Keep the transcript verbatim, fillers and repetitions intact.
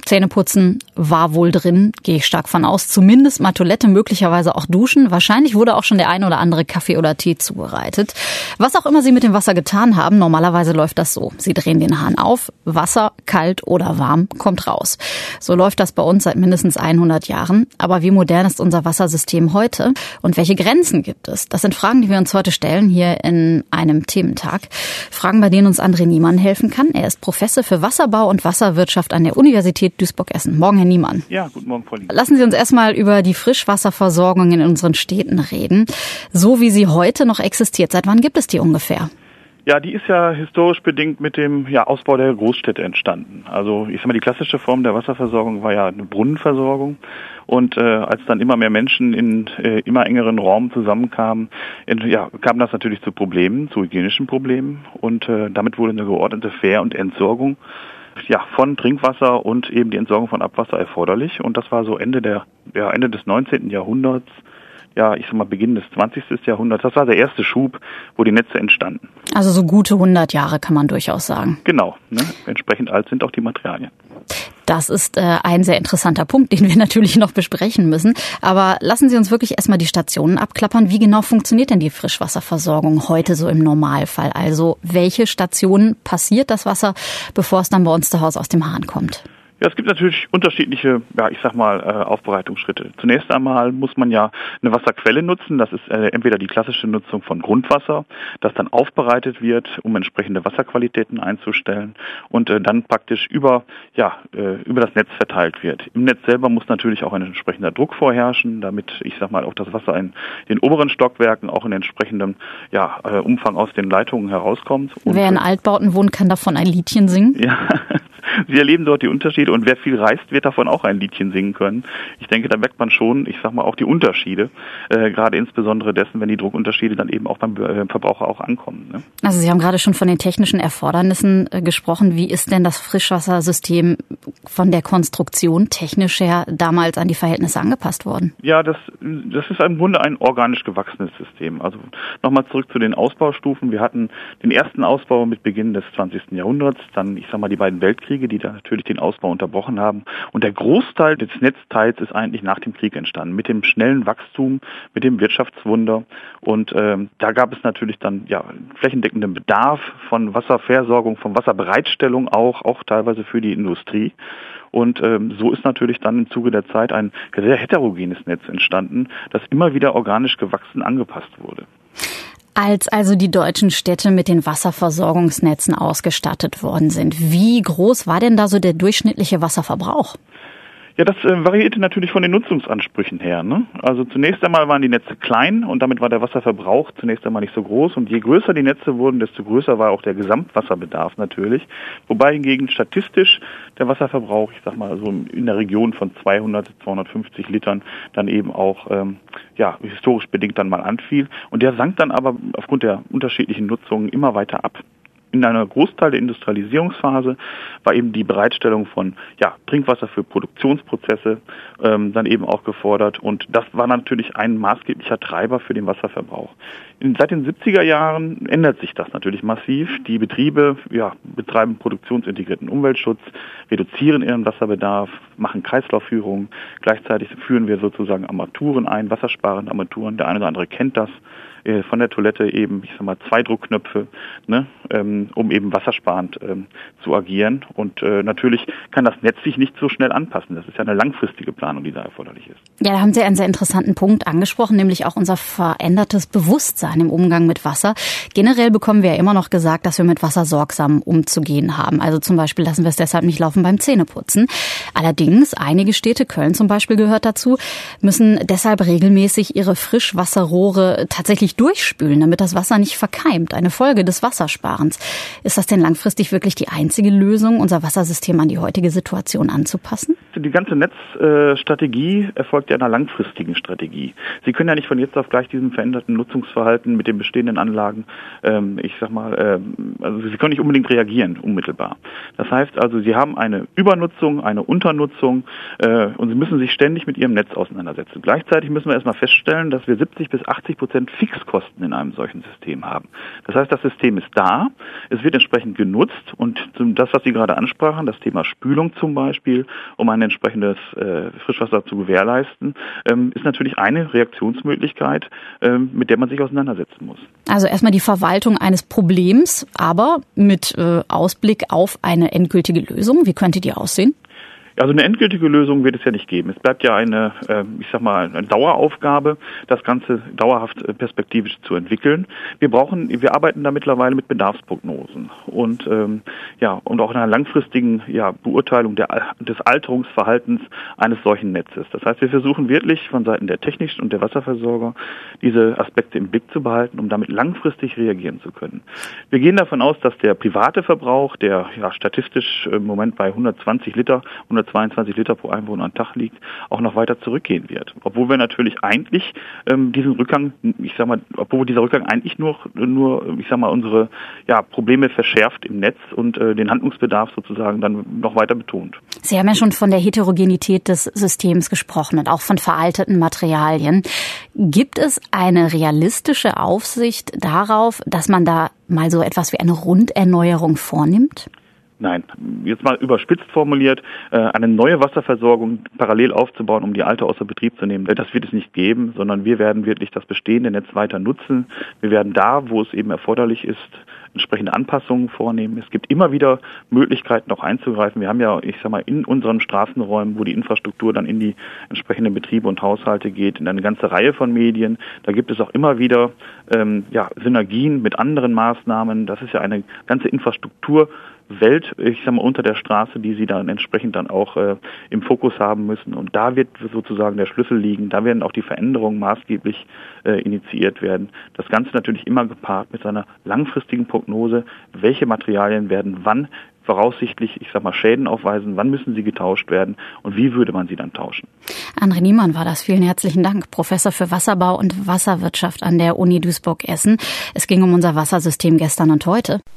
Zähneputzen war wohl drin, gehe ich stark von aus. Zumindest mal Toilette, möglicherweise auch duschen. Wahrscheinlich wurde auch schon der ein oder andere Kaffee oder Tee zubereitet. Was auch immer Sie mit dem Wasser getan haben, normalerweise läuft das so. Sie drehen den Hahn auf, Wasser, kalt oder warm, kommt raus. So läuft das bei uns seit mindestens hundert Jahren. Aber wie modern ist unser Wassersystem heute? Und welche Grenzen gibt es? Das sind Fragen, die wir uns heute stellen hier in einem Thementag. Fragen, bei denen uns André Niemann helfen kann. Er ist Professor für Wasserbau und Wasserwirtschaft an der Universität Duisburg-Essen. Morgen, Herr Niemann. Ja, guten Morgen, Frau Lieb. Lassen Sie uns erstmal über die Frischwasserversorgung in unseren Städten reden. So wie sie heute noch existiert. Seit wann gibt es die ungefähr? Ja, die ist ja historisch bedingt mit dem ja, Ausbau der Großstädte entstanden. Also ich sag mal, die klassische Form der Wasserversorgung war ja eine Brunnenversorgung. Und äh, als dann immer mehr Menschen in äh, immer engeren Raum zusammenkamen, in, ja, kam das natürlich zu Problemen, zu hygienischen Problemen. Und äh, damit wurde eine geordnete Fähr- und Entsorgung ja, von Trinkwasser und eben die Entsorgung von Abwasser erforderlich. Und das war so Ende der ja, Ende des neunzehnten Jahrhunderts. Ja, ich sag mal Beginn des zwanzigsten Jahrhunderts. Das war der erste Schub, wo die Netze entstanden. Also so gute hundert Jahre kann man durchaus sagen. Genau, ne? Entsprechend alt sind auch die Materialien. Das ist äh, ein sehr interessanter Punkt, den wir natürlich noch besprechen müssen. Aber lassen Sie uns wirklich erstmal die Stationen abklappern. Wie genau funktioniert denn die Frischwasserversorgung heute so im Normalfall? Also welche Stationen passiert das Wasser, bevor es dann bei uns zu Hause aus dem Hahn kommt? Ja, es gibt natürlich unterschiedliche, ja, ich sag mal, äh, Aufbereitungsschritte. Zunächst einmal muss man ja eine Wasserquelle nutzen. Das ist äh, entweder die klassische Nutzung von Grundwasser, das dann aufbereitet wird, um entsprechende Wasserqualitäten einzustellen und äh, dann praktisch über, ja, äh, über das Netz verteilt wird. Im Netz selber muss natürlich auch ein entsprechender Druck vorherrschen, damit, ich sag mal, auch das Wasser in den oberen Stockwerken auch in entsprechendem, ja, äh, Umfang aus den Leitungen herauskommt. Und wer in Altbauten wohnt, kann davon ein Liedchen singen. Ja, Sie erleben dort die Unterschiede und wer viel reist, wird davon auch ein Liedchen singen können. Ich denke, da merkt man schon, ich sag mal, auch die Unterschiede, äh, gerade insbesondere dessen, wenn die Druckunterschiede dann eben auch beim äh, Verbraucher auch ankommen. Ne? Also Sie haben gerade schon von den technischen Erfordernissen äh, gesprochen. Wie ist denn das Frischwassersystem von der Konstruktion technisch her damals an die Verhältnisse angepasst worden? Ja, das, das ist im Grunde ein organisch gewachsenes System. Also nochmal zurück zu den Ausbaustufen. Wir hatten den ersten Ausbau mit Beginn des zwanzigsten Jahrhunderts, dann, ich sag mal, die beiden Weltkriege, die da natürlich den Ausbau unterbrochen haben. Und der Großteil des Netzteils ist eigentlich nach dem Krieg entstanden, mit dem schnellen Wachstum, mit dem Wirtschaftswunder. Und ähm, da gab es natürlich dann ja flächendeckenden Bedarf von Wasserversorgung, von Wasserbereitstellung auch, auch teilweise für die Industrie. Und ähm, so ist natürlich dann im Zuge der Zeit ein sehr heterogenes Netz entstanden, das immer wieder organisch gewachsen angepasst wurde. Als also die deutschen Städte mit den Wasserversorgungsnetzen ausgestattet worden sind, wie groß war denn da so der durchschnittliche Wasserverbrauch? Ja, das äh, variierte natürlich von den Nutzungsansprüchen her. Ne? Also zunächst einmal waren die Netze klein und damit war der Wasserverbrauch zunächst einmal nicht so groß. Und je größer die Netze wurden, desto größer war auch der Gesamtwasserbedarf natürlich. Wobei hingegen statistisch der Wasserverbrauch, ich sag mal so in der Region von zweihundert, zweihundertfünfzig Litern dann eben auch ähm, ja historisch bedingt dann mal anfiel. Und der sank dann aber aufgrund der unterschiedlichen Nutzungen immer weiter ab. In einer Großteil der Industrialisierungsphase war eben die Bereitstellung von ja, Trinkwasser für Produktionsprozesse ähm, dann eben auch gefordert. Und das war natürlich ein maßgeblicher Treiber für den Wasserverbrauch. In, seit den siebziger Jahren ändert sich das natürlich massiv. Die Betriebe ja, betreiben produktionsintegrierten Umweltschutz, reduzieren ihren Wasserbedarf, machen Kreislaufführungen. Gleichzeitig führen wir sozusagen Armaturen ein, wassersparende Armaturen. Der eine oder andere kennt das. Von der Toilette eben, ich sag mal, zwei Druckknöpfe, ne, ähm, um eben wassersparend ähm, zu agieren. Und äh, natürlich kann das Netz sich nicht so schnell anpassen. Das ist ja eine langfristige Planung, die da erforderlich ist. Ja, da haben Sie einen sehr interessanten Punkt angesprochen, nämlich auch unser verändertes Bewusstsein im Umgang mit Wasser. Generell bekommen wir ja immer noch gesagt, dass wir mit Wasser sorgsam umzugehen haben. Also zum Beispiel lassen wir es deshalb nicht laufen beim Zähneputzen. Allerdings, einige Städte, Köln zum Beispiel gehört dazu, müssen deshalb regelmäßig ihre Frischwasserrohre tatsächlich durchspülen, damit das Wasser nicht verkeimt. Eine Folge des Wassersparens. Ist das denn langfristig wirklich die einzige Lösung, unser Wassersystem an die heutige Situation anzupassen? Die ganze Netzstrategie erfolgt ja einer langfristigen Strategie. Sie können ja nicht von jetzt auf gleich diesem veränderten Nutzungsverhalten mit den bestehenden Anlagen, ähm, ich sag mal, ähm, also Sie können nicht unbedingt reagieren, unmittelbar. Das heißt also, Sie haben eine Übernutzung, eine Unternutzung äh, und Sie müssen sich ständig mit Ihrem Netz auseinandersetzen. Gleichzeitig müssen wir erstmal feststellen, dass wir siebzig bis achtzig Prozent Fixkosten Betriebskosten in einem solchen System haben. Das heißt, das System ist da, es wird entsprechend genutzt und das, was Sie gerade ansprachen, das Thema Spülung zum Beispiel, um ein entsprechendes äh, Frischwasser zu gewährleisten, ähm, ist natürlich eine Reaktionsmöglichkeit, ähm, mit der man sich auseinandersetzen muss. Also erstmal die Verwaltung eines Problems, aber mit äh, Ausblick auf eine endgültige Lösung. Wie könnte die aussehen? Also eine endgültige Lösung wird es ja nicht geben. Es bleibt ja eine, ich sag mal, eine Daueraufgabe, das Ganze dauerhaft perspektivisch zu entwickeln. Wir brauchen, wir arbeiten da mittlerweile mit Bedarfsprognosen und ähm, ja und auch einer langfristigen ja, Beurteilung der, des Alterungsverhaltens eines solchen Netzes. Das heißt, wir versuchen wirklich von Seiten der technischen und der Wasserversorger diese Aspekte im Blick zu behalten, um damit langfristig reagieren zu können. Wir gehen davon aus, dass der private Verbrauch, der ja statistisch im Moment bei hundertzwanzig Liter, hundertzweiundzwanzig Liter pro Einwohner am Tag liegt, auch noch weiter zurückgehen wird. Obwohl wir natürlich eigentlich ähm, diesen Rückgang, ich sag mal, obwohl dieser Rückgang eigentlich nur, nur, ich sag mal, unsere ja, Probleme verschärft im Netz und äh, den Handlungsbedarf sozusagen dann noch weiter betont. Sie haben ja schon von der Heterogenität des Systems gesprochen und auch von veralteten Materialien. Gibt es eine realistische Aufsicht darauf, dass man da mal so etwas wie eine Runderneuerung vornimmt? Nein, jetzt mal überspitzt formuliert, eine neue Wasserversorgung parallel aufzubauen, um die alte außer Betrieb zu nehmen, das wird es nicht geben, sondern wir werden wirklich das bestehende Netz weiter nutzen. Wir werden da, wo es eben erforderlich ist, entsprechende Anpassungen vornehmen. Es gibt immer wieder Möglichkeiten, auch einzugreifen. Wir haben ja, ich sag mal, in unseren Straßenräumen, wo die Infrastruktur dann in die entsprechenden Betriebe und Haushalte geht, in eine ganze Reihe von Medien. Da gibt es auch immer wieder ähm, ja, Synergien mit anderen Maßnahmen. Das ist ja eine ganze Infrastruktur. Welt, ich sag mal, unter der Straße, die sie dann entsprechend dann auch äh, im Fokus haben müssen. Und da wird sozusagen der Schlüssel liegen. Da werden auch die Veränderungen maßgeblich äh, initiiert werden. Das Ganze natürlich immer gepaart mit einer langfristigen Prognose, welche Materialien werden wann voraussichtlich, ich sag mal, Schäden aufweisen, wann müssen sie getauscht werden und wie würde man sie dann tauschen. André Niemann war das. Vielen herzlichen Dank. Professor für Wasserbau und Wasserwirtschaft an der Uni Duisburg-Essen. Es ging um unser Wassersystem gestern und heute.